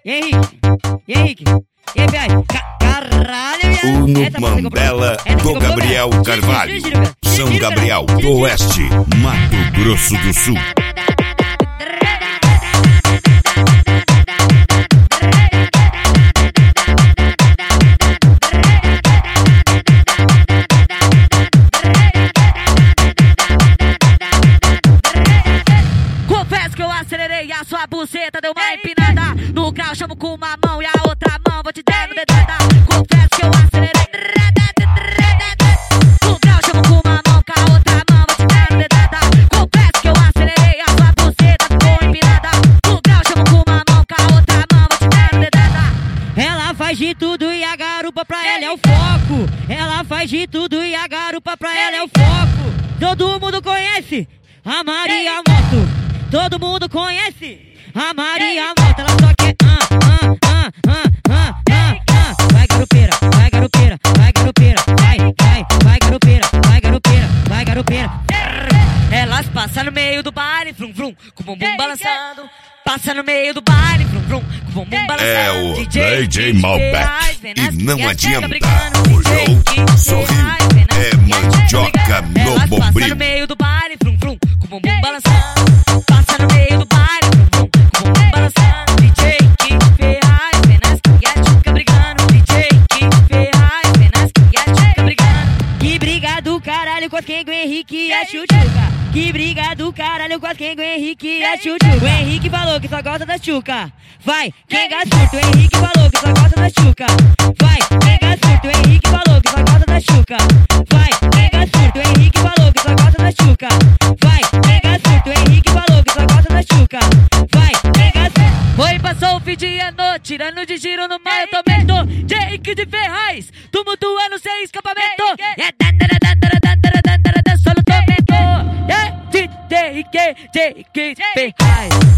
E Henrique? E aí, velho? Caralho, O no Mandela do Gabriel Carvalho. São Gabriel do Oeste, Mato Grosso do Sul. Confesso que eu acelerei, a sua buceta deu uma empinada. No grau chamo com uma mão e a outra mão vou te dar no dedada. Confesso que eu acelerei. No grau chamo com uma mão, com a outra mão vou te dar no dedada. Confesso que eu acelerei, a sua buceta ficou empinada. No grau chamo com uma mão, com a outra mão vou te dar no dedada. Ela faz de tudo e a garupa pra ela é o foco. Ela faz de tudo e a garupa pra ela é o foco. Todo mundo conhece a Maria Moto. Todo mundo conhece a Maria Moto. Ela só quer vai garupeira, vai garupeira, vai garupeira, vai garupeira, vai garupeira, vai garupeira. Elas passam no meio do baile, vrum vrum, com o bumbum balançando. Passa no meio do baile, vrum vrum, com o bumbum balançando. É o DJ Malbec e não adianta. Olhou, sorriu, é mandioca no bombril. Passa no meio do baile, vrum vrum, com o bumbum balançando. Passa no meio do baile, vrum vrum, com o bumbum balançando. DJ Kid Ferraz, Venas e a Tchuca brigando. DJ Kid Ferraz, Venas e a Tchuca brigando. Que briga do caralho com as Kengo, Henrique e a Tchuca. Que briga do caralho com as Kengo, Henrique e a Tchuca. O Henrique falou que só gosta da Tchuca. Vai, Kenga surto, o Henrique falou que só gosta da Tchuca. Vai, Kenga surto, o Henrique falou que só gosta da Tchuca. Vai, Kenga surto, o Henrique falou que só gosta da Tchuca. Vai, Kenga surto, o Henrique falou que só gosta da Tchuca. Vai, Kenga surto. Foi, passou o fim de ano, tirando de giro no mar, eu também tô. Jake de Ferraz, tumultuando sem escapamento. É só no tormento. É DJ Ferraz.